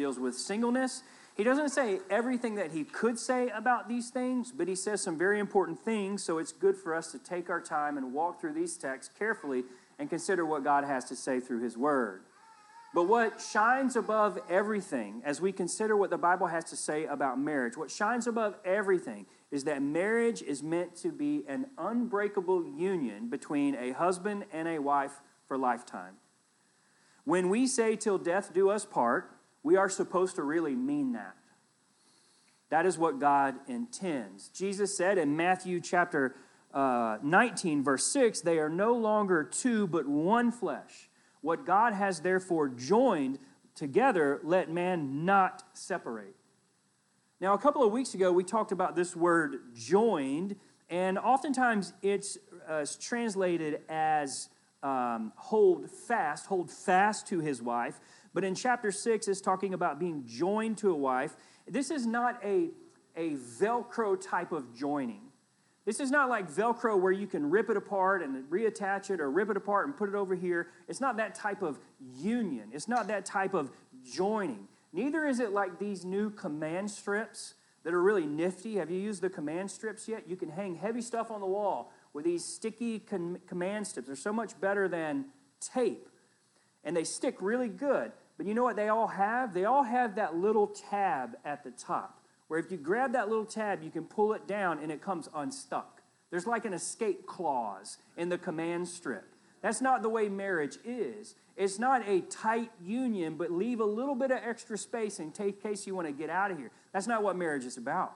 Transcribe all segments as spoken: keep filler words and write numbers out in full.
deals with singleness. He doesn't say everything that he could say about these things, but he says some very important things, so it's good for us to take our time and walk through these texts carefully and consider what God has to say through his word. But what shines above everything, as we consider what the Bible has to say about marriage, what shines above everything is that marriage is meant to be an unbreakable union between a husband and a wife for lifetime. When we say till death do us part, we are supposed to really mean that. That is what God intends. Jesus said in Matthew chapter uh, nineteen, verse six, they are no longer two, but one flesh. What God has therefore joined together, let man not separate. Now, a couple of weeks ago, we talked about this word joined, and oftentimes it's uh, translated as um, hold fast, hold fast to his wife. But in chapter six, it's talking about being joined to a wife. This is not a, a Velcro type of joining. This is not like Velcro where you can rip it apart and reattach it or rip it apart and put it over here. It's not that type of union. It's not that type of joining. Neither is it like these new command strips that are really nifty. Have you used the command strips yet? You can hang heavy stuff on the wall with these sticky com- command strips. They're so much better than tape, and they stick really good. But you know what they all have? They all have that little tab at the top, where if you grab that little tab, you can pull it down and it comes unstuck. There's like an escape clause in the command strip. That's not the way marriage is. It's not a tight union, but leave a little bit of extra space in case you want to get out of here. That's not what marriage is about.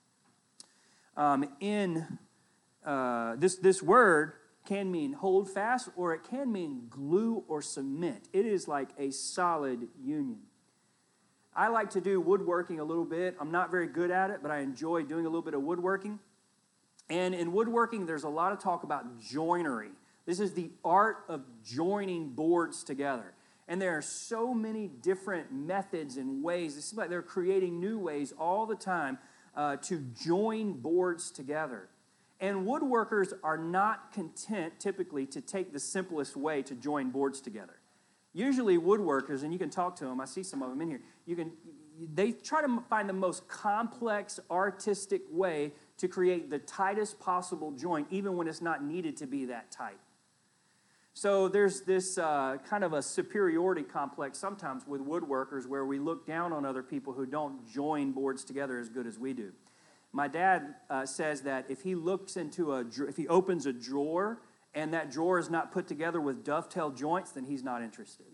Um, in uh, this, this word can mean hold fast, or it can mean glue or cement. It is like a solid union. I like to do woodworking a little bit. I'm not very good at it, but I enjoy doing a little bit of woodworking. And in woodworking, there's a lot of talk about joinery. This is the art of joining boards together. And there are so many different methods and ways. It seems like they're creating new ways all the time uh, to join boards together. And woodworkers are not content, typically, to take the simplest way to join boards together. Usually woodworkers, and you can talk to them, I see some of them in here, you can, they try to find the most complex, artistic way to create the tightest possible joint, even when it's not needed to be that tight. So there's this uh, kind of a superiority complex sometimes with woodworkers where we look down on other people who don't join boards together as good as we do. My dad uh, says that if he looks into a, if he opens a drawer and that drawer is not put together with dovetail joints, then he's not interested.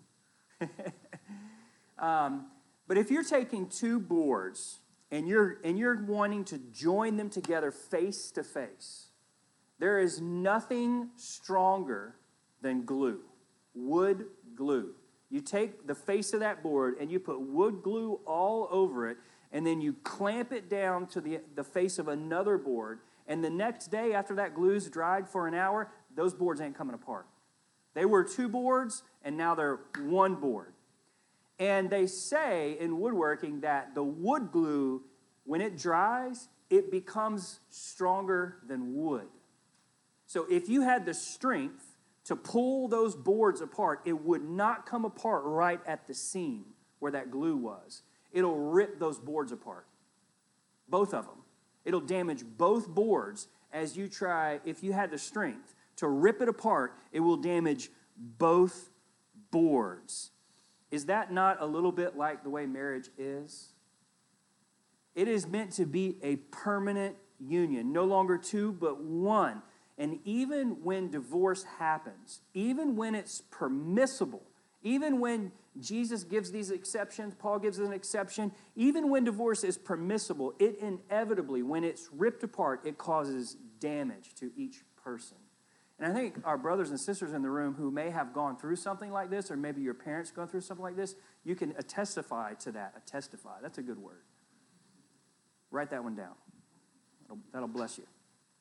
um, but if you're taking two boards and you're and you're wanting to join them together face to face, there is nothing stronger than glue, wood glue. You take the face of that board and you put wood glue all over it, and then you clamp it down to the, the face of another board, and the next day after that glue's dried for an hour, those boards ain't coming apart. They were two boards, and now they're one board. And they say in woodworking that the wood glue, when it dries, it becomes stronger than wood. So if you had the strength to pull those boards apart, it would not come apart right at the seam where that glue was. It'll rip those boards apart, both of them. It'll damage both boards as you try, if you had the strength to rip it apart, it will damage both boards. Is that not a little bit like the way marriage is? It is meant to be a permanent union, no longer two, but one. And even when divorce happens, even when it's permissible, even when Jesus gives these exceptions, Paul gives an exception, even when divorce is permissible, it inevitably, when it's ripped apart, it causes damage to each person. And I think our brothers and sisters in the room who may have gone through something like this, or maybe your parents gone through something like this, you can testify to that. Testify, that's a good word. Write that one down. That'll, that'll bless you.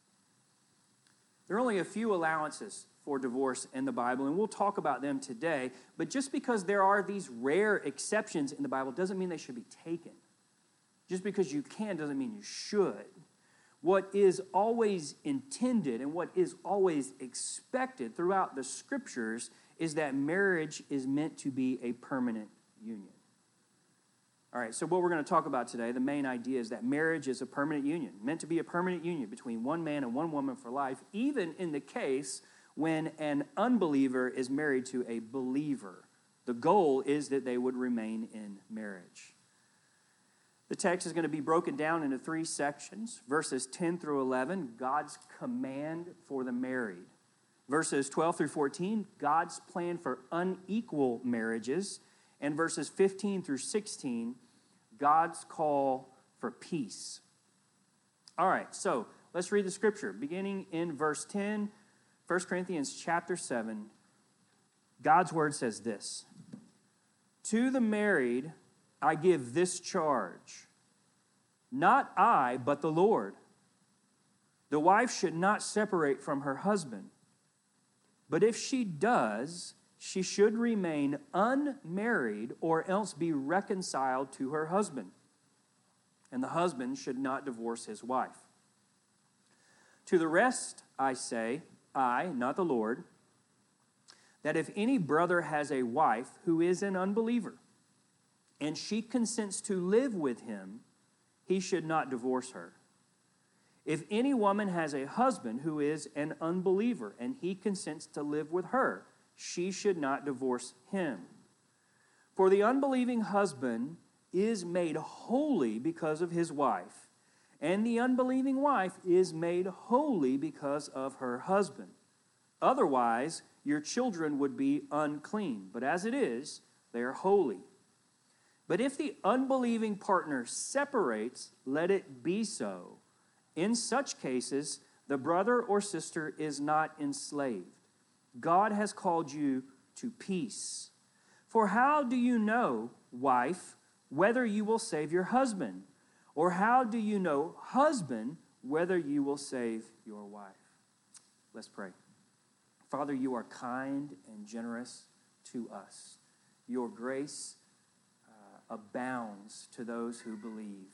There are only a few allowances for divorce in the Bible, and we'll talk about them today. But just because there are these rare exceptions in the Bible doesn't mean they should be taken. Just because you can doesn't mean you should. What is always intended and what is always expected throughout the Scriptures is that marriage is meant to be a permanent union. All right, so what we're going to talk about today, the main idea is that marriage is a permanent union, meant to be a permanent union between one man and one woman for life, even in the case when an unbeliever is married to a believer. The goal is that they would remain in marriage. The text is going to be broken down into three sections. Verses ten through eleven, God's command for the married. Verses twelve through fourteen, God's plan for unequal marriages. And verses fifteen through sixteen, God's call for peace. All right, so let's read the scripture. Beginning in verse ten, First Corinthians chapter seven, God's word says this: "To the married I give this charge, not I, but the Lord. The wife should not separate from her husband, but if she does, she should remain unmarried or else be reconciled to her husband. And the husband should not divorce his wife. To the rest I say, I, not the Lord, that if any brother has a wife who is an unbeliever, and she consents to live with him, he should not divorce her. If any woman has a husband who is an unbeliever, and he consents to live with her, she should not divorce him. For the unbelieving husband is made holy because of his wife, and the unbelieving wife is made holy because of her husband. Otherwise, your children would be unclean, but as it is, they are holy. But if the unbelieving partner separates, let it be so. In such cases, the brother or sister is not enslaved. God has called you to peace. For how do you know, wife, whether you will save your husband? Or how do you know, husband, whether you will save your wife?" Let's pray. Father, you are kind and generous to us. Your grace uh, abounds to those who believe.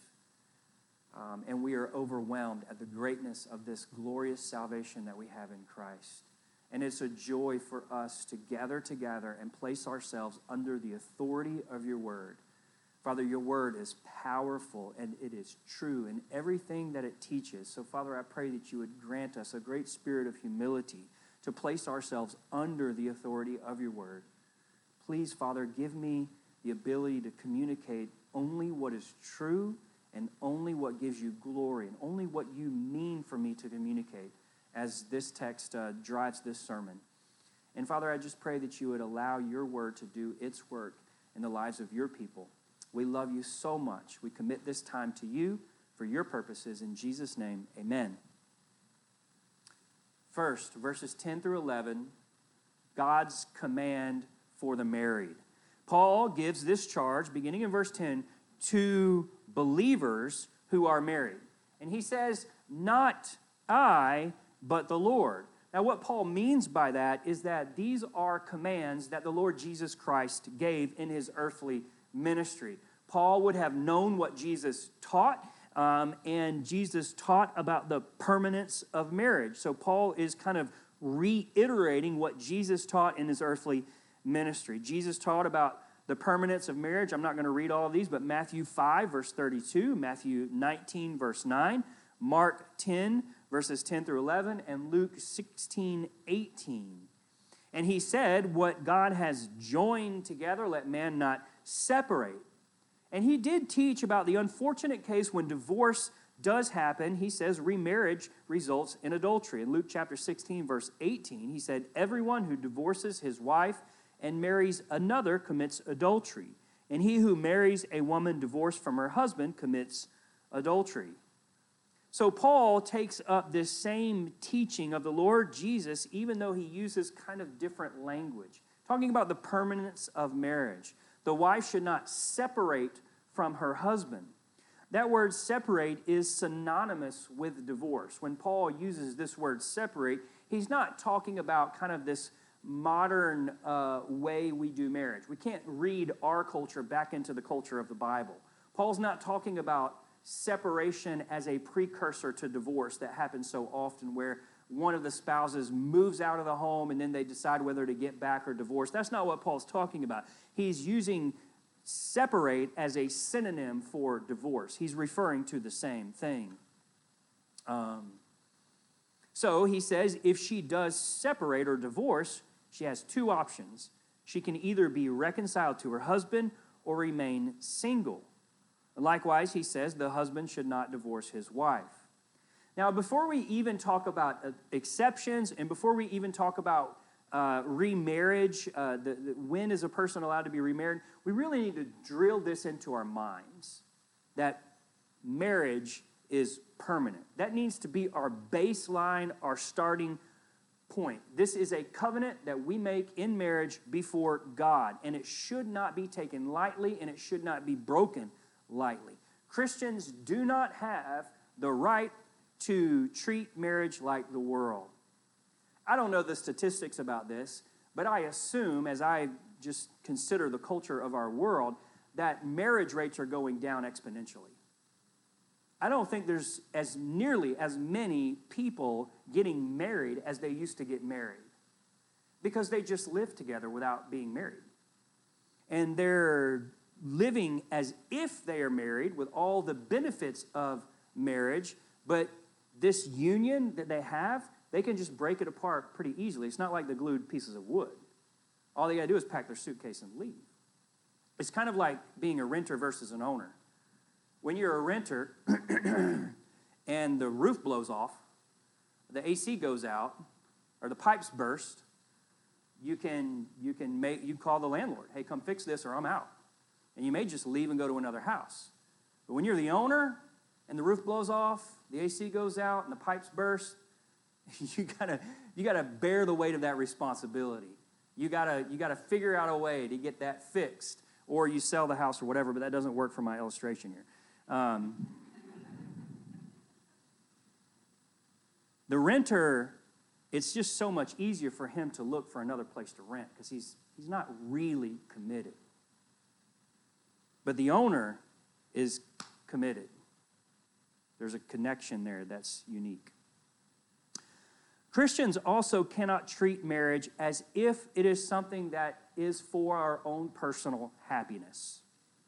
Um, and we are overwhelmed at the greatness of this glorious salvation that we have in Christ. And it's a joy for us to gather together and place ourselves under the authority of your word. Father, your word is powerful and it is true in everything that it teaches. So, Father, I pray that you would grant us a great spirit of humility to place ourselves under the authority of your word. Please, Father, give me the ability to communicate only what is true and only what gives you glory and only what you mean for me to communicate as this text uh, drives this sermon. And Father, I just pray that you would allow your word to do its work in the lives of your people. We love you so much. We commit this time to you for your purposes. In Jesus' name, amen. First, verses ten through eleven, God's command for the married. Paul gives this charge, beginning in verse ten, to believers who are married. And he says, not I, but the Lord. Now, what Paul means by that is that these are commands that the Lord Jesus Christ gave in his earthly ministry. Paul would have known what Jesus taught, um, and Jesus taught about the permanence of marriage. So Paul is kind of reiterating what Jesus taught in his earthly ministry. Jesus taught about the permanence of marriage. I'm not going to read all of these, but Matthew five, verse thirty-two, Matthew nineteen, verse nine, Mark ten, verses ten through eleven, and Luke sixteen, eighteen. And he said, what God has joined together, let man not separate. And he did teach about the unfortunate case when divorce does happen. He says remarriage results in adultery. In Luke chapter sixteen, verse eighteen, he said, everyone who divorces his wife and marries another commits adultery. And he who marries a woman divorced from her husband commits adultery. So Paul takes up this same teaching of the Lord Jesus, even though he uses kind of different language, talking about the permanence of marriage. The wife should not separate from her husband. That word separate is synonymous with divorce. When Paul uses this word separate, he's not talking about kind of this modern uh, way we do marriage. We can't read our culture back into the culture of the Bible. Paul's not talking about separation as a precursor to divorce that happens so often, where one of the spouses moves out of the home and then they decide whether to get back or divorce. That's not what Paul's talking about. He's using separate as a synonym for divorce. He's referring to the same thing. Um, so he says if she does separate or divorce, she has two options. She can either be reconciled to her husband or remain single. Likewise, he says the husband should not divorce his wife. Now, before we even talk about uh, exceptions and before we even talk about uh, remarriage, uh, the, the, when is a person allowed to be remarried, we really need to drill this into our minds, that marriage is permanent. That needs to be our baseline, our starting point. This is a covenant that we make in marriage before God, and it should not be taken lightly, and it should not be broken lightly. Christians do not have the right to treat marriage like the world. I don't know the statistics about this, but I assume, as I just consider the culture of our world, that marriage rates are going down exponentially. I don't think there's as nearly as many people getting married as they used to get married because they just live together without being married. And they're living as if they are married with all the benefits of marriage, but this union that they have, they can just break it apart pretty easily. It's not like the glued pieces of wood. All they got to do is pack their suitcase and leave. It's kind of like being a renter versus an owner. When you're a renter and the roof blows off, the A C goes out, or the pipes burst, you can you can make you call the landlord, hey, come fix this or I'm out. And you may just leave and go to another house. But when you're the owner and the roof blows off, the A C goes out and the pipes burst, you gotta you gotta bear the weight of that responsibility. You gotta you gotta figure out a way to get that fixed, or you sell the house or whatever. But that doesn't work for my illustration here. Um, the renter, it's just so much easier for him to look for another place to rent because he's he's not really committed. But the owner is committed. There's a connection there that's unique. Christians also cannot treat marriage as if it is something that is for our own personal happiness.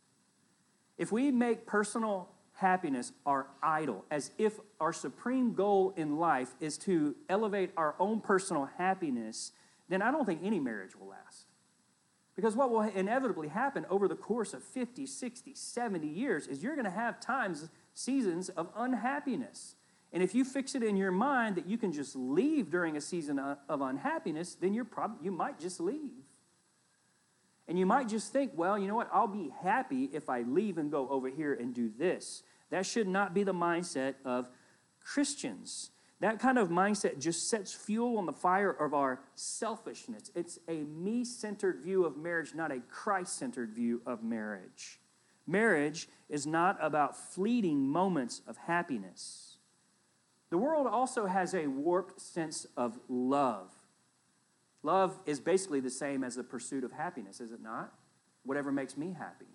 If we make personal happiness our idol, as if our supreme goal in life is to elevate our own personal happiness, then I don't think any marriage will last. Because what will inevitably happen over the course of fifty, sixty, seventy years is you're going to have times, seasons of unhappiness. And if you fix it in your mind that you can just leave during a season of unhappiness, then you're prob- you might just leave. And you might just think, well, you know what? I'll be happy if I leave and go over here and do this. That should not be the mindset of Christians. That kind of mindset just sets fuel on the fire of our selfishness. It's a me-centered view of marriage, not a Christ-centered view of marriage. Marriage is not about fleeting moments of happiness. The world also has a warped sense of love. Love is basically the same as the pursuit of happiness, is it not? Whatever makes me happy.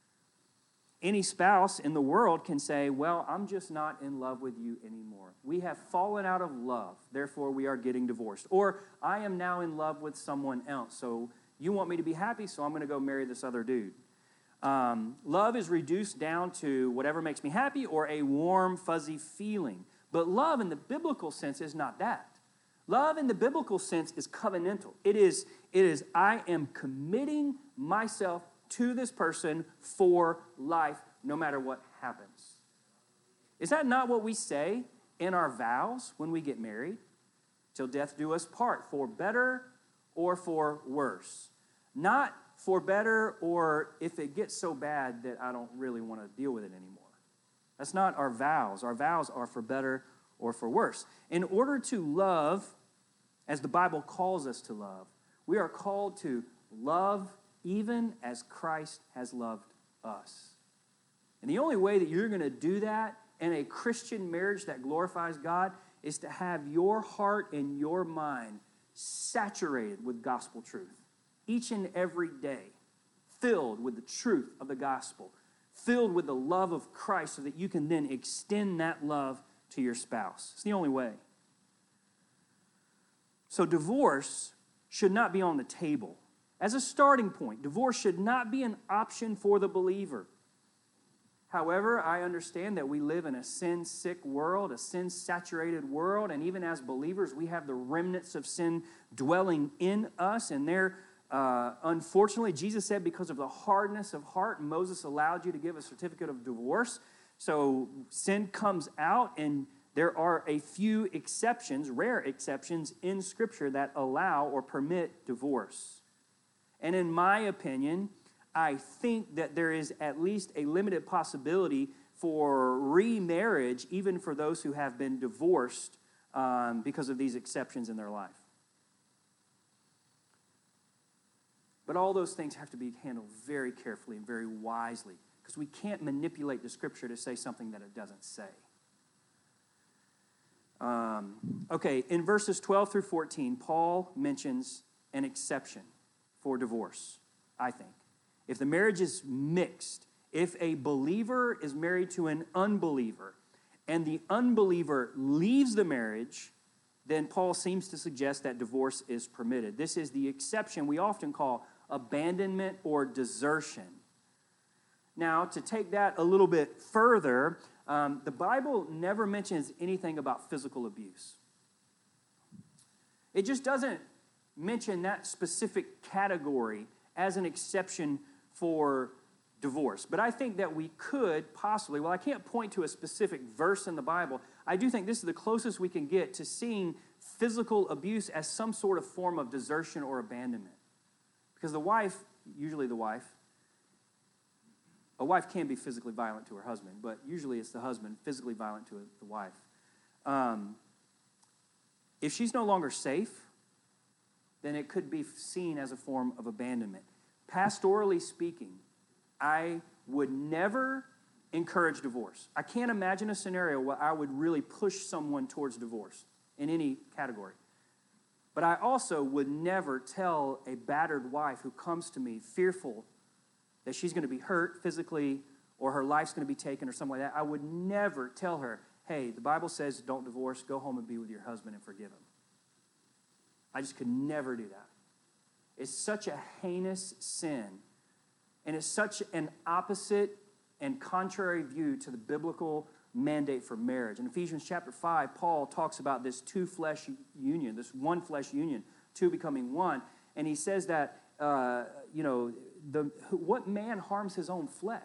Any spouse in the world can say, well, I'm just not in love with you anymore. We have fallen out of love, therefore we are getting divorced. Or I am now in love with someone else, so you want me to be happy, so I'm going to go marry this other dude. Um, love is reduced down to whatever makes me happy or a warm, fuzzy feeling. But love in the biblical sense is not that. Love in the biblical sense is covenantal. It is, it is I am committing myself to this person for life, no matter what happens. Is that not what we say in our vows when we get married? Till death do us part, for better or for worse. Not for better or if it gets so bad that I don't really want to deal with it anymore. That's not our vows. Our vows are for better or for worse. In order to love, as the Bible calls us to love, we are called to love even as Christ has loved us. And the only way that you're going to do that in a Christian marriage that glorifies God is to have your heart and your mind saturated with gospel truth. Each and every day, filled with the truth of the gospel, filled with the love of Christ so that you can then extend that love to your spouse. It's the only way. So divorce should not be on the table. As a starting point, divorce should not be an option for the believer. However, I understand that we live in a sin-sick world, a sin-saturated world, and even as believers, we have the remnants of sin dwelling in us, and there, uh, unfortunately, Jesus said because of the hardness of heart, Moses allowed you to give a certificate of divorce. So sin comes out, and there are a few exceptions, rare exceptions in Scripture that allow or permit divorce. And in my opinion, I think that there is at least a limited possibility for remarriage, even for those who have been divorced um, because of these exceptions in their life. But all those things have to be handled very carefully and very wisely, because we can't manipulate the Scripture to say something that it doesn't say. Um, okay, in verses twelve through fourteen, Paul mentions an exception for divorce, I think. If the marriage is mixed, if a believer is married to an unbeliever, and the unbeliever leaves the marriage, then Paul seems to suggest that divorce is permitted. This is the exception we often call abandonment or desertion. Now, to take that a little bit further, um, the Bible never mentions anything about physical abuse. It just doesn't mention that specific category as an exception for divorce. But I think that we could possibly, well, I can't point to a specific verse in the Bible. I do think this is the closest we can get to seeing physical abuse as some sort of form of desertion or abandonment. Because the wife, usually the wife, a wife can be physically violent to her husband, but usually it's the husband physically violent to the wife. Um, if she's no longer safe, then it could be seen as a form of abandonment. Pastorally speaking, I would never encourage divorce. I can't imagine a scenario where I would really push someone towards divorce in any category. But I also would never tell a battered wife who comes to me fearful that she's going to be hurt physically or her life's going to be taken or something like that. I would never tell her, hey, the Bible says don't divorce, go home and be with your husband and forgive him. I just could never do that. It's such a heinous sin, and it's such an opposite and contrary view to the biblical mandate for marriage. In Ephesians chapter five, Paul talks about this two-flesh union, this one-flesh union, two becoming one, and he says that, uh, you know, the what man harms his own flesh?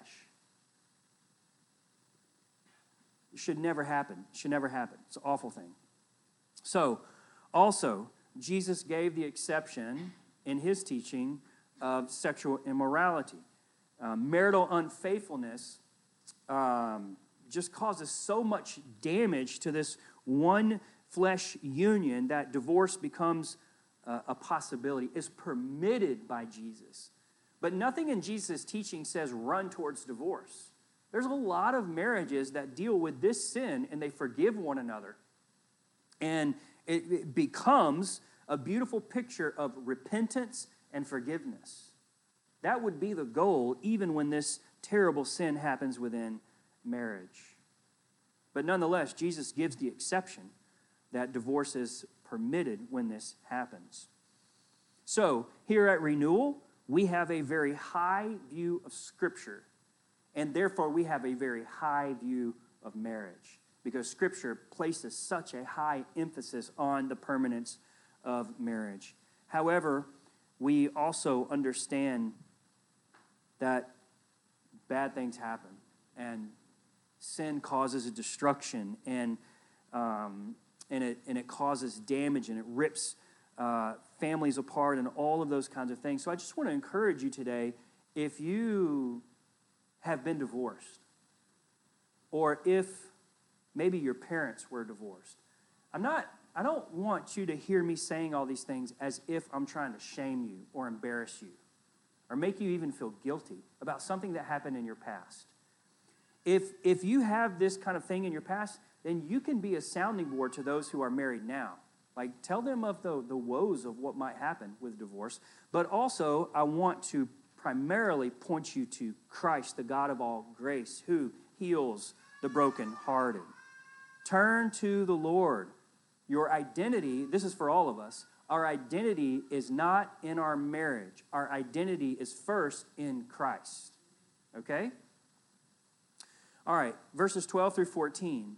It should never happen. It should never happen. It's an awful thing. So, also, Jesus gave the exception in his teaching of sexual immorality. Uh, marital unfaithfulness um, just causes so much damage to this one flesh union that divorce becomes uh, a possibility. It's permitted by Jesus. But nothing in Jesus' teaching says run towards divorce. There's a lot of marriages that deal with this sin and they forgive one another. And it, it becomes a beautiful picture of repentance and forgiveness. That would be the goal, even when this terrible sin happens within marriage. But nonetheless, Jesus gives the exception that divorce is permitted when this happens. So, here at Renewal, we have a very high view of Scripture, and therefore we have a very high view of marriage, because Scripture places such a high emphasis on the permanence of marriage. However, we also understand that bad things happen, and sin causes a destruction, and um, and it and it causes damage, and it rips uh, families apart, and all of those kinds of things. So I just want to encourage you today, if you have been divorced, or if maybe your parents were divorced, I'm not. I don't want you to hear me saying all these things as if I'm trying to shame you or embarrass you or make you even feel guilty about something that happened in your past. If, if you have this kind of thing in your past, then you can be a sounding board to those who are married now. Like, tell them of the, the woes of what might happen with divorce. But also, I want to primarily point you to Christ, the God of all grace, who heals the brokenhearted. Turn to the Lord. Your identity, this is for all of us, Our identity is not in our marriage. Our identity is first in Christ. Okay? All right, verses twelve through fourteen.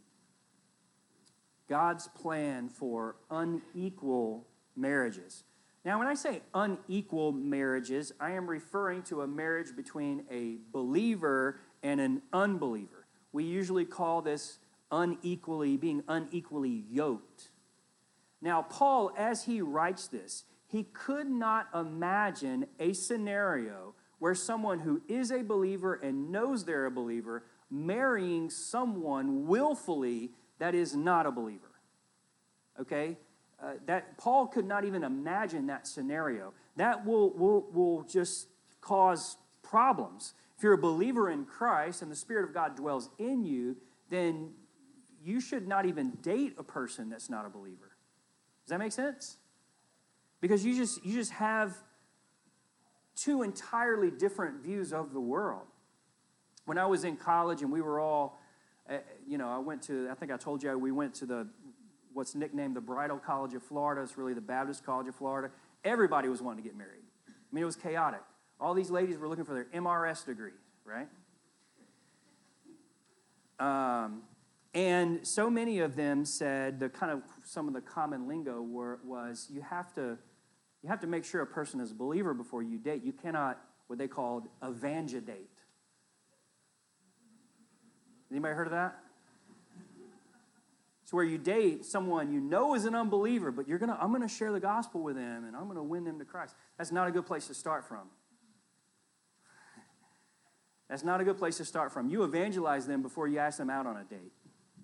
God's plan for unequal marriages. Now, when I say unequal marriages, I am referring to a marriage between a believer and an unbeliever. We usually call this unequally, being unequally yoked. Now, Paul, as he writes this, he could not imagine a scenario where someone who is a believer and knows they're a believer marrying someone willfully that is not a believer. Okay? Uh, that Paul could not even imagine that scenario. That will, will, will just cause problems. If you're a believer in Christ and the Spirit of God dwells in you, then you should not even date a person that's not a believer. Does that make sense? Because you just you just have two entirely different views of the world. When I was in college and we were all, uh, you know, I went to, I think I told you, we went to the what's nicknamed the Bridal College of Florida. It's really the Baptist College of Florida. Everybody was wanting to get married. I mean, it was chaotic. All these ladies were looking for their M R S degree, right? Um, and so many of them said, the kind of, some of the common lingo were, was, you have to, you have to make sure a person is a believer before you date. You cannot, what they called, evangedate. Anybody heard of that? It's where you date someone you know is an unbeliever, but you're gonna, I'm gonna share the gospel with them and I'm gonna win them to Christ. That's not a good place to start from. That's not a good place to start from. You evangelize them before you ask them out on a date.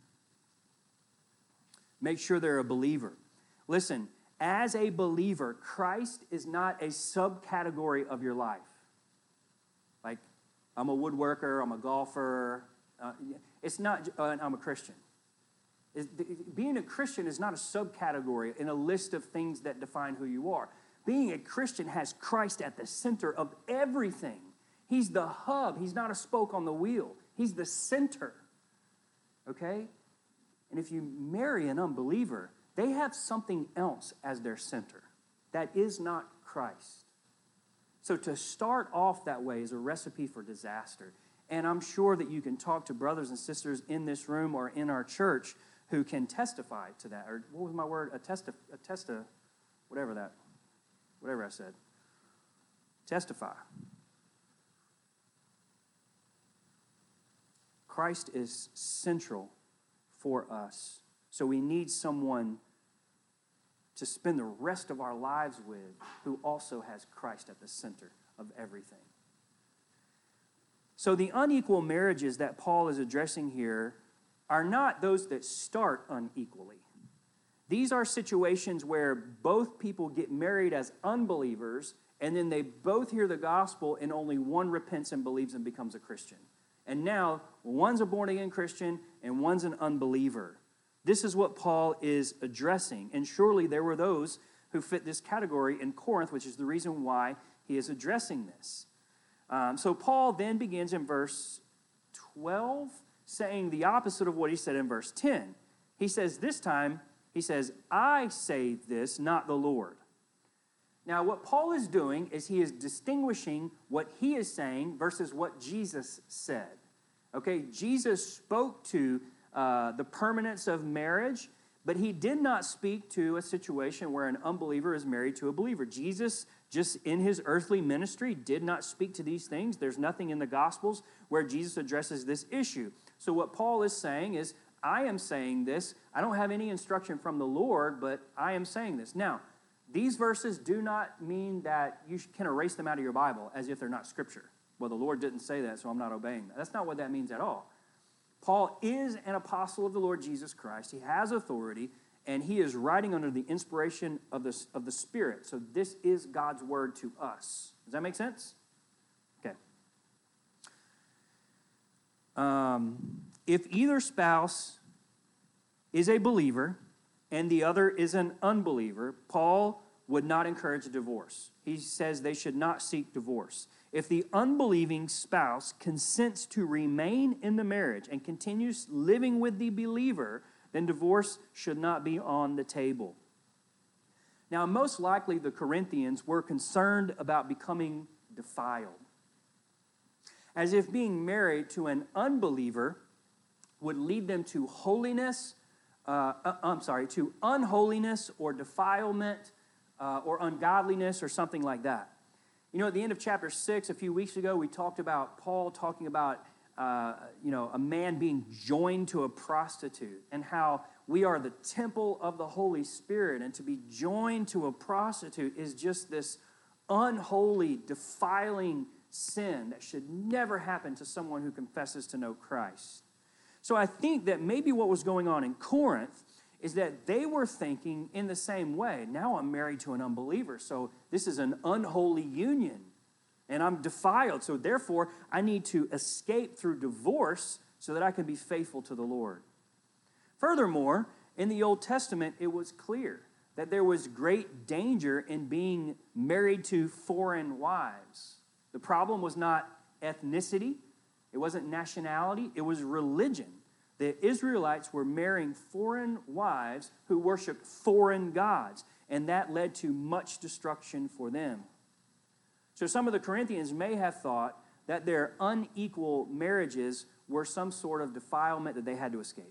Make sure they're a believer. Listen, as a believer, Christ is not a subcategory of your life. Like, I'm a woodworker, I'm a golfer. Uh, it's not, uh, I'm a Christian. Being a Christian is not a subcategory in a list of things that define who you are. Being a Christian has Christ at the center of everything. He's the hub. He's not a spoke on the wheel. He's the center. Okay? And if you marry an unbeliever, they have something else as their center. That is not Christ. So to start off that way is a recipe for disaster. And I'm sure that you can talk to brothers and sisters in this room or in our church who can testify to that. Or what was my word? Attest, attest, whatever that, whatever I said. Testify. Christ is central for us. So we need someone to spend the rest of our lives with who also has Christ at the center of everything. So the unequal marriages that Paul is addressing here are not those that start unequally. These are situations where both people get married as unbelievers, and then they both hear the gospel, and only one repents and believes and becomes a Christian. And now, one's a born-again Christian, and one's an unbeliever. This is what Paul is addressing. And surely there were those who fit this category in Corinth, which is the reason why he is addressing this. Um, so Paul then begins in verse twelve, saying the opposite of what he said in verse ten. He says this time, he says, I say this, not the Lord. Now, what Paul is doing is he is distinguishing what he is saying versus what Jesus said. Okay, Jesus spoke to uh, the permanence of marriage, but he did not speak to a situation where an unbeliever is married to a believer. Jesus, just in his earthly ministry, did not speak to these things. There's nothing in the Gospels where Jesus addresses this issue. So what Paul is saying is, I am saying this. I don't have any instruction from the Lord, but I am saying this. Now, these verses do not mean that you can erase them out of your Bible as if they're not Scripture. Well, the Lord didn't say that, so I'm not obeying that. That's not what that means at all. Paul is an apostle of the Lord Jesus Christ. He has authority, and he is writing under the inspiration of the, of the Spirit. So this is God's word to us. Does that make sense? Okay. Um, if either spouse is a believer and the other is an unbeliever, Paul would not encourage a divorce. He says they should not seek divorce. If the unbelieving spouse consents to remain in the marriage and continues living with the believer, then divorce should not be on the table. Now, most likely the Corinthians were concerned about becoming defiled, as if being married to an unbeliever would lead them to holiness, uh, uh, I'm sorry, to unholiness or defilement uh, or ungodliness or something like that. You know, at the end of chapter six, a few weeks ago, we talked about Paul talking about, uh, you know, a man being joined to a prostitute and how we are the temple of the Holy Spirit, and to be joined to a prostitute is just this unholy, defiling sin that should never happen to someone who confesses to know Christ. So I think that maybe what was going on in Corinth is that they were thinking in the same way. Now I'm married to an unbeliever, so this is an unholy union, and I'm defiled, so therefore I need to escape through divorce so that I can be faithful to the Lord. Furthermore, in the Old Testament, it was clear that there was great danger in being married to foreign wives. The problem was not ethnicity, it wasn't nationality, it was religion. The Israelites were marrying foreign wives who worshiped foreign gods, and that led to much destruction for them. So some of the Corinthians may have thought that their unequal marriages were some sort of defilement that they had to escape.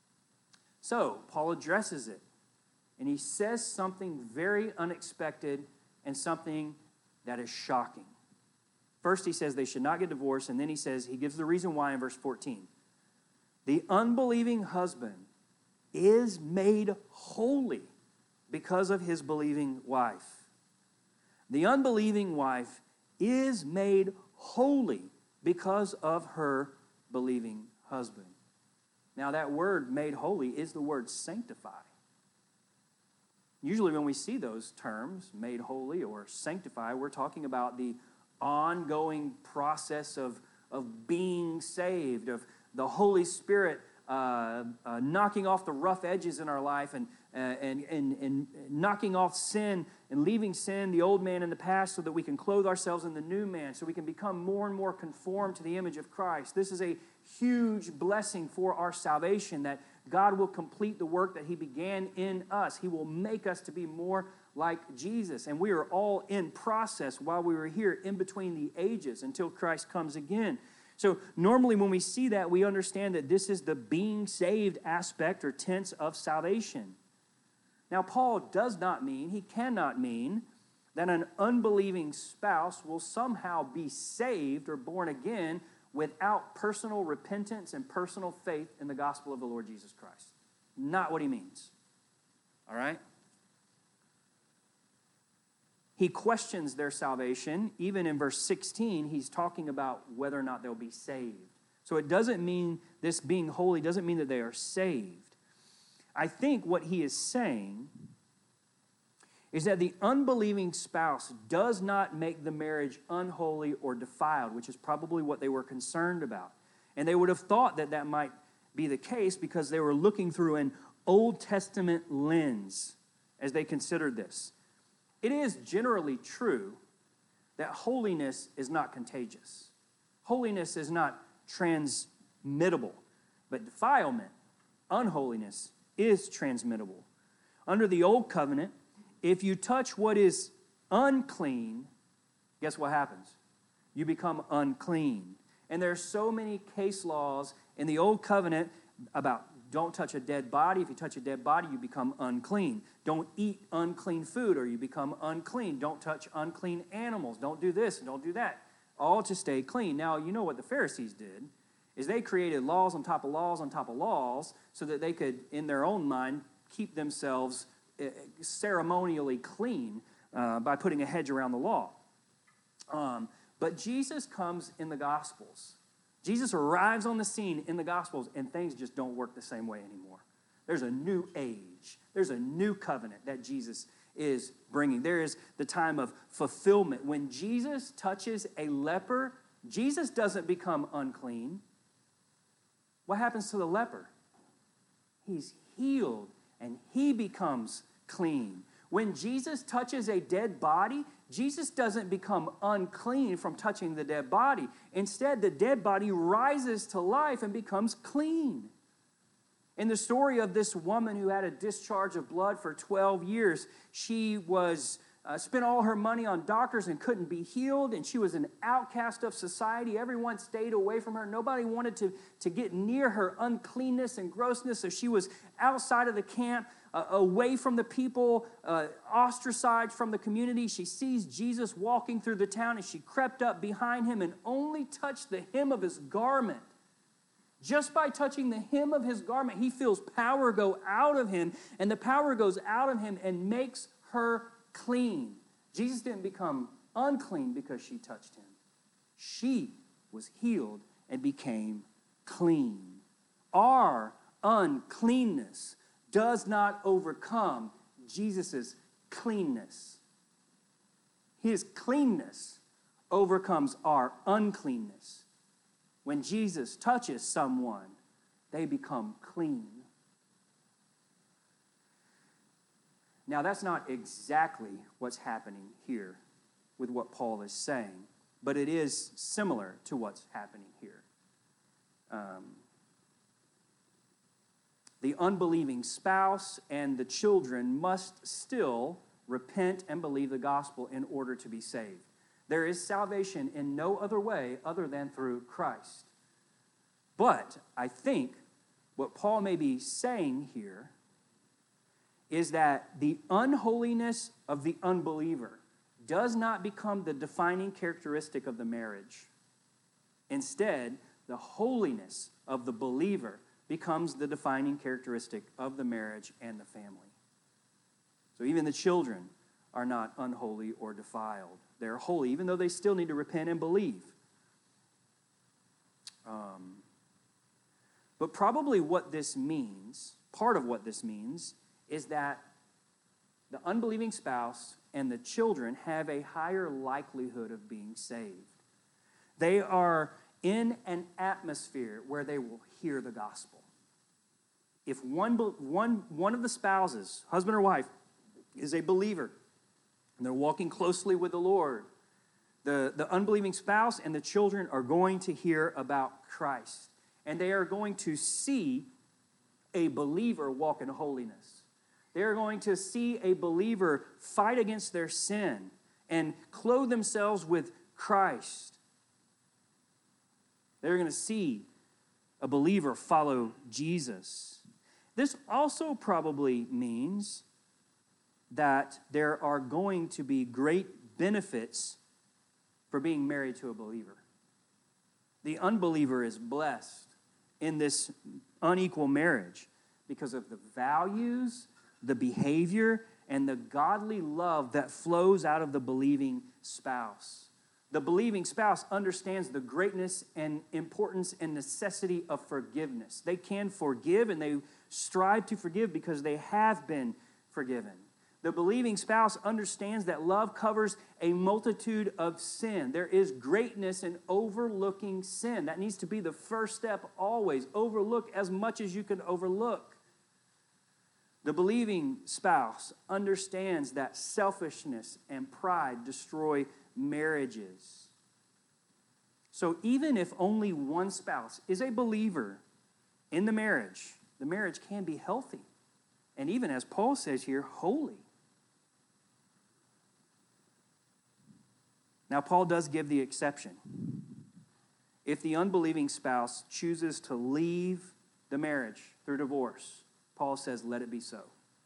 So Paul addresses it, and he says something very unexpected and something that is shocking. First, he says they should not get divorced, and then he says, he gives the reason why in verse fourteen. The unbelieving husband is made holy because of his believing wife. The unbelieving wife is made holy because of her believing husband. Now, that word made holy is the word sanctify. Usually when we see those terms, made holy or sanctify, we're talking about the ongoing process of, of being saved, of the Holy Spirit uh, uh, knocking off the rough edges in our life and, uh, and, and, and knocking off sin and leaving sin, the old man in the past, so that we can clothe ourselves in the new man, so we can become more and more conformed to the image of Christ. This is a huge blessing for our salvation, that God will complete the work that he began in us. He will make us to be more like Jesus. And we are all in process while we were here in between the ages until Christ comes again. So normally when we see that, we understand that this is the being saved aspect or tense of salvation. Now, Paul does not mean, he cannot mean, that an unbelieving spouse will somehow be saved or born again without personal repentance and personal faith in the gospel of the Lord Jesus Christ. Not what he means. All right? He questions their salvation. Even in verse sixteen, he's talking about whether or not they'll be saved. So it doesn't mean this being holy doesn't mean that they are saved. I think what he is saying is that the unbelieving spouse does not make the marriage unholy or defiled, which is probably what they were concerned about. And they would have thought that that might be the case because they were looking through an Old Testament lens as they considered this. It is generally true that holiness is not contagious. Holiness is not transmittable, but defilement, unholiness, is transmittable. Under the Old Covenant, if you touch what is unclean, guess what happens? You become unclean. And there are so many case laws in the Old Covenant about don't touch a dead body. If you touch a dead body, you become unclean. Don't eat unclean food or you become unclean. Don't touch unclean animals. Don't do this and don't do that. All to stay clean. Now, you know what the Pharisees did is they created laws on top of laws on top of laws so that they could, in their own mind, keep themselves ceremonially clean uh, by putting a hedge around the law. Um, but Jesus comes in the Gospels. Jesus arrives on the scene in the Gospels, and things just don't work the same way anymore. There's a new age. There's a new covenant that Jesus is bringing. There is the time of fulfillment. When Jesus touches a leper, Jesus doesn't become unclean. What happens to the leper? He's healed, and he becomes clean. When Jesus touches a dead body, Jesus doesn't become unclean from touching the dead body. Instead, the dead body rises to life and becomes clean. In the story of this woman who had a discharge of blood for twelve years, she was uh, spent all her money on doctors and couldn't be healed, and she was an outcast of society. Everyone stayed away from her. Nobody wanted to, to get near her uncleanness and grossness, so she was outside of the camp, uh, away from the people, uh, ostracized from the community. She sees Jesus walking through the town, and she crept up behind him and only touched the hem of his garment. Just by touching the hem of his garment, he feels power go out of him, and the power goes out of him and makes her clean. Jesus didn't become unclean because she touched him. She was healed and became clean. Our uncleanness does not overcome Jesus' cleanness. His cleanness overcomes our uncleanness. When Jesus touches someone, they become clean. Now, that's not exactly what's happening here with what Paul is saying, but it is similar to what's happening here. Um, the unbelieving spouse and the children must still repent and believe the gospel in order to be saved. There is salvation in no other way other than through Christ. But I think what Paul may be saying here is that the unholiness of the unbeliever does not become the defining characteristic of the marriage. Instead, the holiness of the believer becomes the defining characteristic of the marriage and the family. So even the children are not unholy or defiled. They're holy, even though they still need to repent and believe. Um, but probably what this means, part of what this means, is that the unbelieving spouse and the children have a higher likelihood of being saved. They are in an atmosphere where they will hear the gospel. If one, one, one of the spouses, husband or wife, is a believer, and they're walking closely with the Lord, the, the unbelieving spouse and the children are going to hear about Christ. And they are going to see a believer walk in holiness. They are going to see a believer fight against their sin and clothe themselves with Christ. They're going to see a believer follow Jesus. This also probably means that there are going to be great benefits for being married to a believer. The unbeliever is blessed in this unequal marriage because of the values, the behavior, and the godly love that flows out of the believing spouse. The believing spouse understands the greatness and importance and necessity of forgiveness. They can forgive, and they strive to forgive because they have been forgiven. The believing spouse understands that love covers a multitude of sin. There is greatness in overlooking sin. That needs to be the first step always. Overlook as much as you can overlook. The believing spouse understands that selfishness and pride destroy marriages. So even if only one spouse is a believer in the marriage, the marriage can be healthy. And even, as Paul says here, holy. Now, Paul does give the exception. If the unbelieving spouse chooses to leave the marriage through divorce, Paul says, let it be so.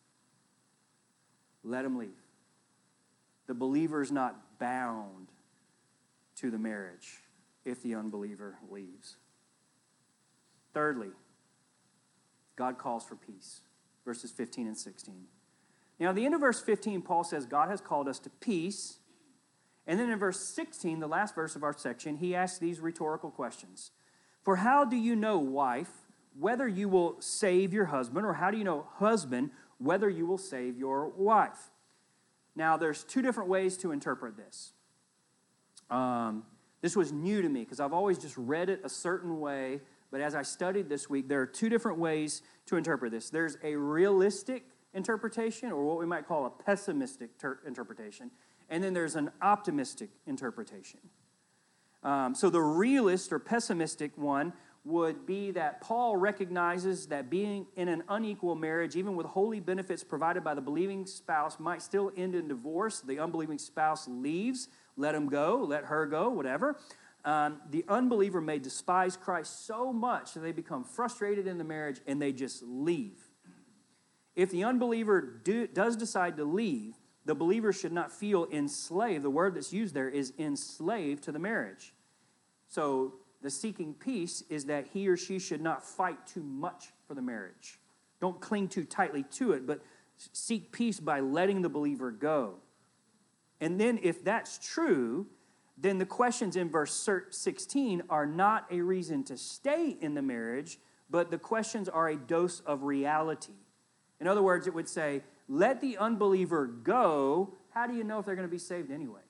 Let him leave. The believer is not bound to the marriage if the unbeliever leaves. Thirdly, God calls for peace. Verses fifteen and sixteen. Now, at the end of verse fifteen, Paul says God has called us to peace. And then in verse sixteen, the last verse of our section, he asks these rhetorical questions. For how do you know, wife, whether you will save your husband, or how do you know, husband, whether you will save your wife? Now, there's two different ways to interpret this. Um, this was new to me because I've always just read it a certain way, but as I studied this week, there are two different ways to interpret this. There's a realistic interpretation, or what we might call a pessimistic ter- interpretation, and then there's an optimistic interpretation. Um, so the realist or pessimistic one would be that Paul recognizes that being in an unequal marriage, even with holy benefits provided by the believing spouse, might still end in divorce. The unbelieving spouse leaves, let him go, let her go, whatever. Um, the unbeliever may despise Christ so much that they become frustrated in the marriage and they just leave. If the unbeliever do, does decide to leave, the believer should not feel enslaved. The word that's used there is enslaved to the marriage. So the seeking peace is that he or she should not fight too much for the marriage. Don't cling too tightly to it, but seek peace by letting the believer go. And then if that's true, then the questions in verse sixteen are not a reason to stay in the marriage, but the questions are a dose of reality. In other words, it would say, let the unbeliever go. How do you know if they're going to be saved anyway?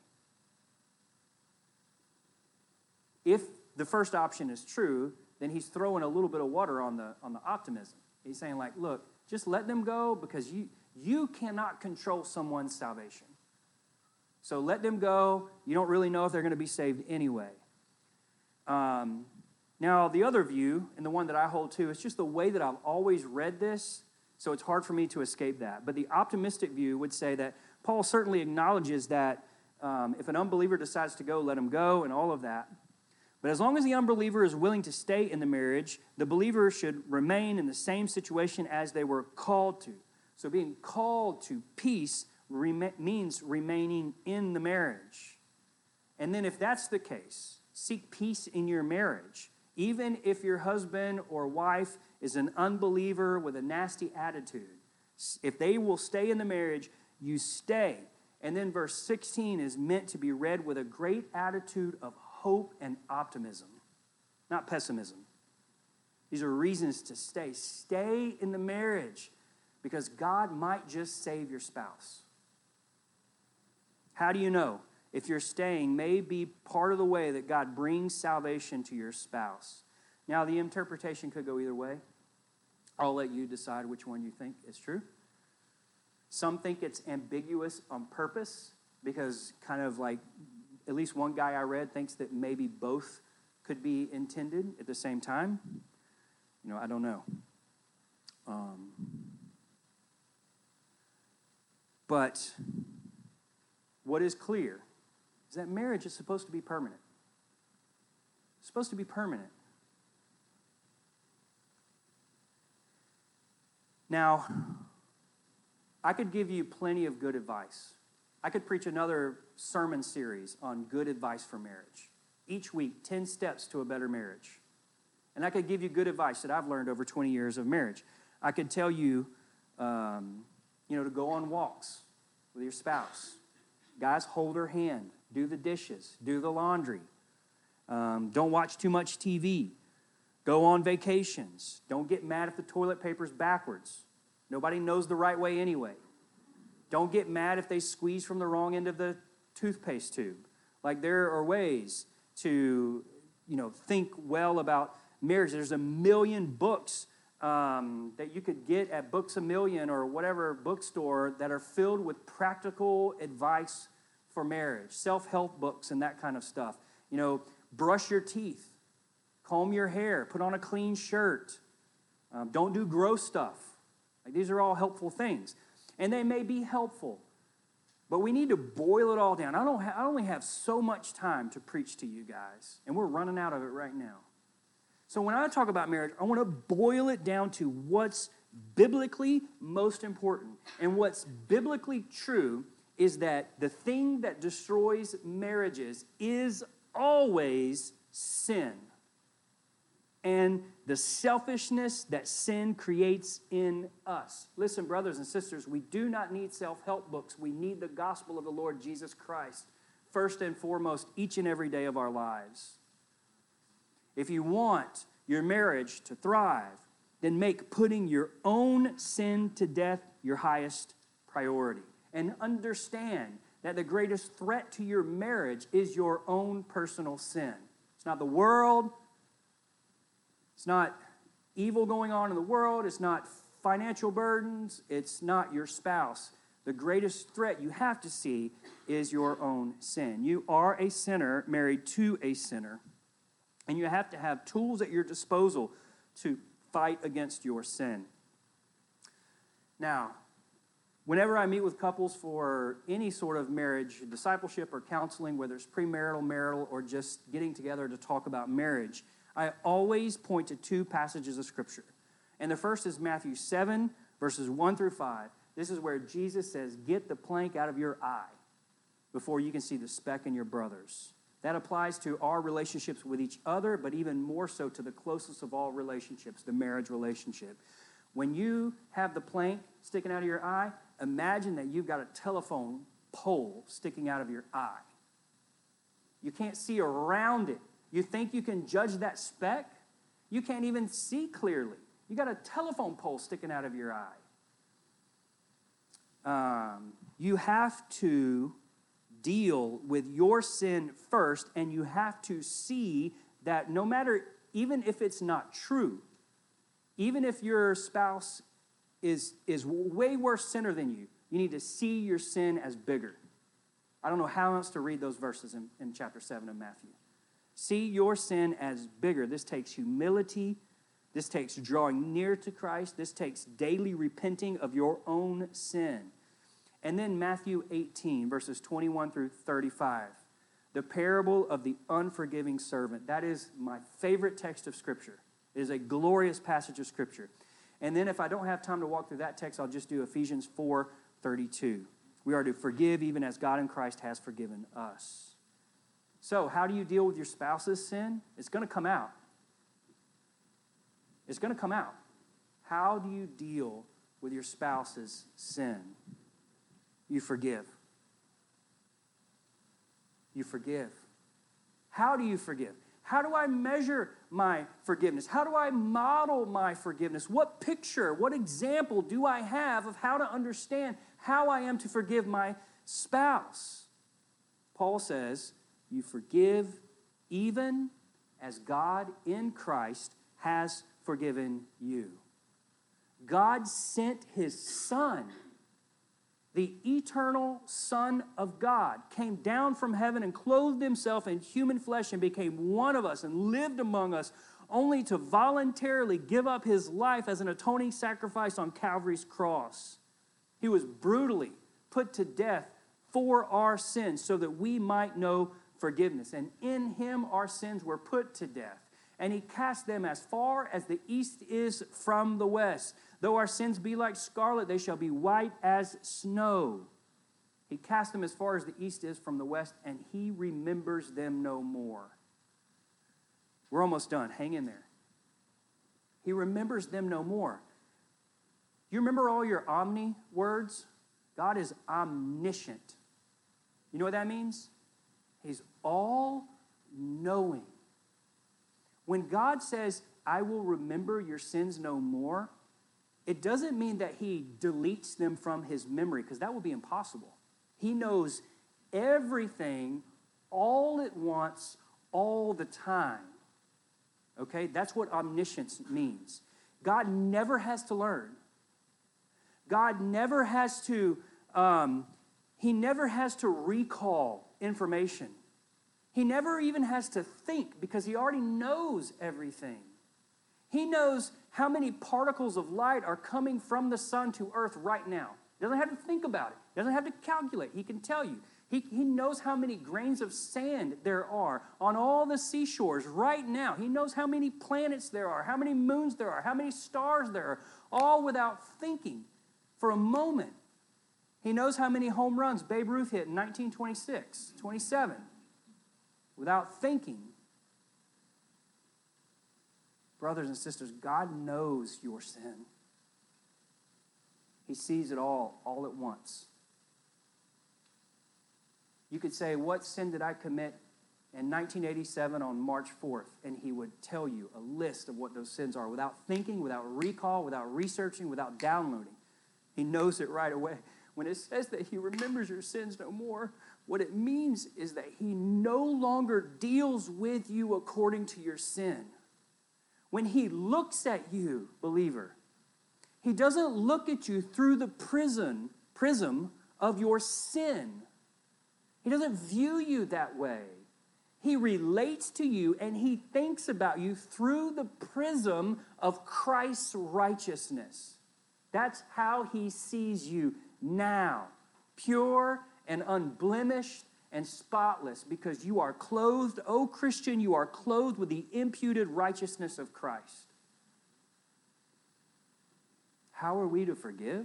If the first option is true, then he's throwing a little bit of water on the, on the optimism. He's saying, like, look, just let them go because you, you cannot control someone's salvation. So let them go. You don't really know if they're going to be saved anyway. Um, now, the other view, and the one that I hold to, is just the way that I've always read this, so it's hard for me to escape that. But the optimistic view would say that Paul certainly acknowledges that um, if an unbeliever decides to go, let him go, and all of that. But as long as the unbeliever is willing to stay in the marriage, the believer should remain in the same situation as they were called to. So being called to peace rem- means remaining in the marriage. And then if that's the case, seek peace in your marriage. Even if your husband or wife is an unbeliever with a nasty attitude, if they will stay in the marriage, you stay. And then verse sixteen is meant to be read with a great attitude of hope and optimism, not pessimism. These are reasons to stay. Stay in the marriage because God might just save your spouse. How do you know? If you're staying, may be part of the way that God brings salvation to your spouse. Now, the interpretation could go either way. I'll let you decide which one you think is true. Some think it's ambiguous on purpose because kind of like at least one guy I read thinks that maybe both could be intended at the same time. You know, I don't know. Um, but what is clear is that marriage is supposed to be permanent. It's supposed to be permanent. Now, I could give you plenty of good advice. I could preach another sermon series on good advice for marriage. Each week, ten steps to a better marriage. And I could give you good advice that I've learned over twenty years of marriage. I could tell you, um, you know, to go on walks with your spouse. Guys, hold her hand. Do the dishes. Do the laundry. Um, don't watch too much T V. Go on vacations. Don't get mad if the toilet paper's backwards. Nobody knows the right way anyway. Don't get mad if they squeeze from the wrong end of the toothpaste tube. Like there are ways to, you know, think well about marriage. There's a million books um, that you could get at Books A Million or whatever bookstore that are filled with practical advice for marriage, self-help books and that kind of stuff. You know, brush your teeth, comb your hair, put on a clean shirt. Um, don't do gross stuff. Like these are all helpful things. And they may be helpful, but we need to boil it all down. I don't ha- I only have so much time to preach to you guys, and we're running out of it right now. So when I talk about marriage, I want to boil it down to what's biblically most important. And what's biblically true is that the thing that destroys marriages is always sin. And the selfishness that sin creates in us. Listen, brothers and sisters, we do not need self-help books. We need the gospel of the Lord Jesus Christ, first and foremost, each and every day of our lives. If you want your marriage to thrive, then make putting your own sin to death your highest priority. And understand that the greatest threat to your marriage is your own personal sin. It's not the world. It's not evil going on in the world. It's not financial burdens. It's not your spouse. The greatest threat you have to see is your own sin. You are a sinner married to a sinner. And you have to have tools at your disposal to fight against your sin. Now, whenever I meet with couples for any sort of marriage, discipleship or counseling, whether it's premarital, marital, or just getting together to talk about marriage, I always point to two passages of Scripture. And the first is Matthew seven, verses one through five. This is where Jesus says, get the plank out of your eye before you can see the speck in your brother's. That applies to our relationships with each other, but even more so to the closest of all relationships, the marriage relationship. When you have the plank sticking out of your eye, imagine that you've got a telephone pole sticking out of your eye. You can't see around it. You think you can judge that speck? You can't even see clearly. You got a telephone pole sticking out of your eye. Um, you have to deal with your sin first, and you have to see that no matter, even if it's not true, even if your spouse is, is way worse sinner than you, you need to see your sin as bigger. I don't know how else to read those verses in, in chapter seven of Matthew. See your sin as bigger. This takes humility. This takes drawing near to Christ. This takes daily repenting of your own sin. And then Matthew eighteen, verses twenty-one through thirty-five. The parable of the unforgiving servant. That is my favorite text of Scripture. It is a glorious passage of Scripture. And then if I don't have time to walk through that text, I'll just do Ephesians four thirty-two. We are to forgive even as God in Christ has forgiven us. So how do you deal with your spouse's sin? It's going to come out. It's going to come out. How do you deal with your spouse's sin? You forgive. You forgive. How do you forgive? How do I measure my forgiveness? How do I model my forgiveness? What picture, what example do I have of how to understand how I am to forgive my spouse? Paul says, you forgive even as God in Christ has forgiven you. God sent his Son. The eternal Son of God came down from heaven and clothed himself in human flesh and became one of us and lived among us, only to voluntarily give up his life as an atoning sacrifice on Calvary's cross. He was brutally put to death for our sins so that we might know forgiveness. And in him our sins were put to death. And he cast them as far as the east is from the west. Though our sins be like scarlet, they shall be white as snow. He cast them as far as the east is from the west, and he remembers them no more. We're almost done. Hang in there. He remembers them no more. You remember all your omni words? God is omniscient. You know what that means? He's all-knowing. When God says, I will remember your sins no more, it doesn't mean that he deletes them from his memory, because that would be impossible. He knows everything all at once, all the time. Okay? That's what omniscience means. God never has to learn. God never has to, um, he never has to recall information. He never even has to think, because he already knows everything. He knows how many particles of light are coming from the sun to earth right now. He doesn't have to think about it. He doesn't have to calculate. He can tell you. He, he knows how many grains of sand there are on all the seashores right now. He knows how many planets there are, how many moons there are, how many stars there are, all without thinking for a moment. He knows how many home runs Babe Ruth hit in nineteen twenty-six, twenty-seven, without thinking. Brothers and sisters, God knows your sin. He sees it all, all at once. You could say, what sin did I commit in nineteen eighty-seven on March fourth? And he would tell you a list of what those sins are without thinking, without recall, without researching, without downloading. He knows it right away. When it says that he remembers your sins no more, what it means is that he no longer deals with you according to your sin. When he looks at you, believer, he doesn't look at you through the prism, prism of your sin. He doesn't view you that way. He relates to you and he thinks about you through the prism of Christ's righteousness. That's how he sees you now, pure and unblemished and spotless, because you are clothed, oh Christian, you are clothed with the imputed righteousness of Christ. How are we to forgive?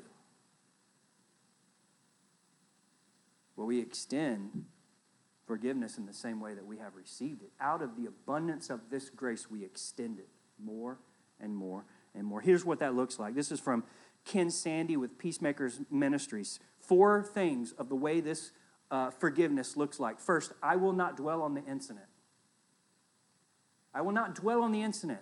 Well, we extend forgiveness in the same way that we have received it. Out of the abundance of this grace, we extend it more and more and more. Here's what that looks like. This is from Ken Sandy with Peacemakers Ministries. Four things of the way this uh, forgiveness looks like. First, I will not dwell on the incident. I will not dwell on the incident.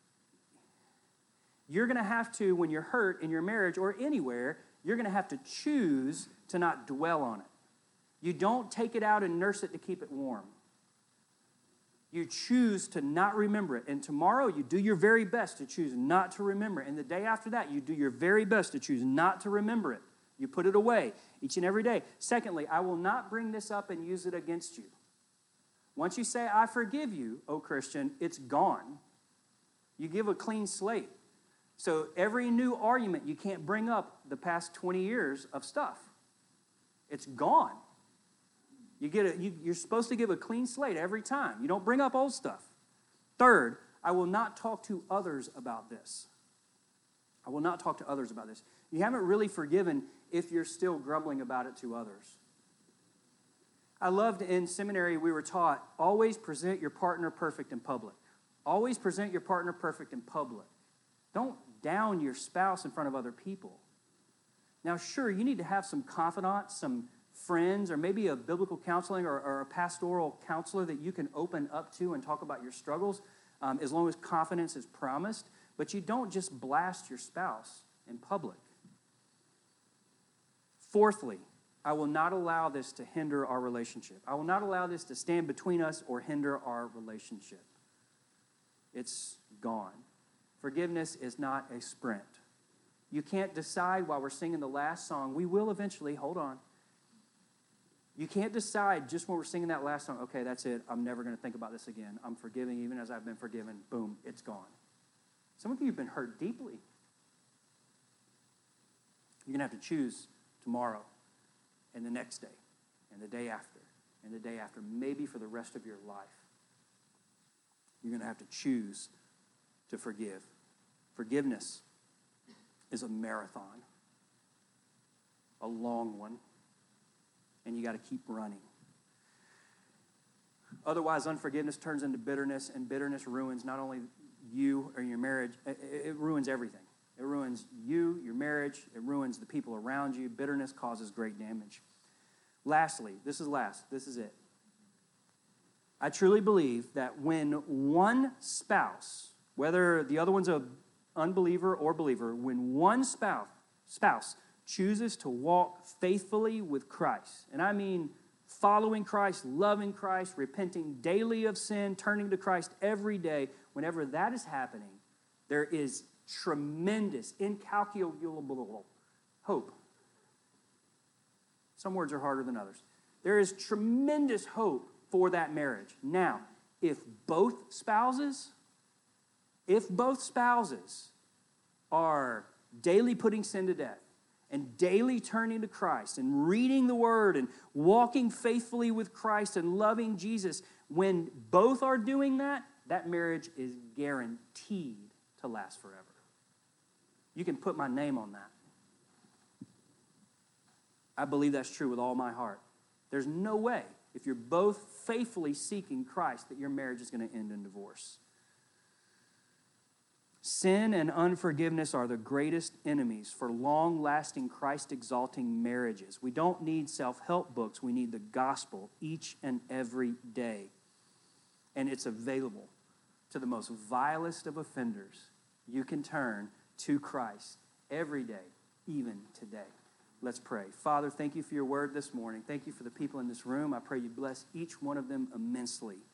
You're going to have to, when you're hurt in your marriage or anywhere, you're going to have to choose to not dwell on it. You don't take it out and nurse it to keep it warm. You choose to not remember it. And tomorrow, you do your very best to choose not to remember it. And the day after that, you do your very best to choose not to remember it. You put it away each and every day. Secondly, I will not bring this up and use it against you. Once you say, I forgive you, oh Christian, it's gone. You give a clean slate. So every new argument, you can't bring up the past twenty years of stuff. It's gone. You get a, you, you're supposed to give a clean slate every time. You don't bring up old stuff. Third, I will not talk to others about this. I will not talk to others about this. You haven't really forgiven if you're still grumbling about it to others. I loved in seminary, we were taught, always present your partner perfect in public. Always present your partner perfect in public. Don't down your spouse in front of other people. Now, sure, you need to have some confidants, some friends, or maybe a biblical counseling or, or a pastoral counselor that you can open up to and talk about your struggles, um, as long as confidence is promised. But you don't just blast your spouse in public. Fourthly, I will not allow this to hinder our relationship. I will not allow this to stand between us or hinder our relationship. It's gone. Forgiveness is not a sprint. You can't decide while we're singing the last song. We will eventually, hold on. You can't decide just when we're singing that last song, okay, that's it. I'm never going to think about this again. I'm forgiving even as I've been forgiven. Boom, it's gone. Some of you have been hurt deeply. You're going to have to choose tomorrow and the next day and the day after and the day after, maybe for the rest of your life. You're going to have to choose to forgive. Forgiveness is a marathon, a long one, and you got to keep running. Otherwise, unforgiveness turns into bitterness, and bitterness ruins not only you or your marriage, it, it ruins everything. It ruins you, your marriage, it ruins the people around you. Bitterness causes great damage. Lastly, this is last, this is it. I truly believe that when one spouse, whether the other one's an unbeliever or believer, when one spouse, spouse chooses to walk faithfully with Christ, and I mean following Christ, loving Christ, repenting daily of sin, turning to Christ every day, whenever that is happening, there is tremendous, incalculable hope. Some words are harder than others. There is tremendous hope for that marriage. Now, if both spouses, if both spouses are daily putting sin to death and daily turning to Christ and reading the Word and walking faithfully with Christ and loving Jesus, when both are doing that, that marriage is guaranteed to last forever. You can put my name on that. I believe that's true with all my heart. There's no way, if you're both faithfully seeking Christ, that your marriage is going to end in divorce. Sin and unforgiveness are the greatest enemies for long-lasting, Christ-exalting marriages. We don't need self-help books. We need the gospel each and every day. And it's available to the most vilest of offenders. You can turn to Christ every day, even today. Let's pray. Father, thank you for your word this morning. Thank you for the people in this room. I pray you bless each one of them immensely.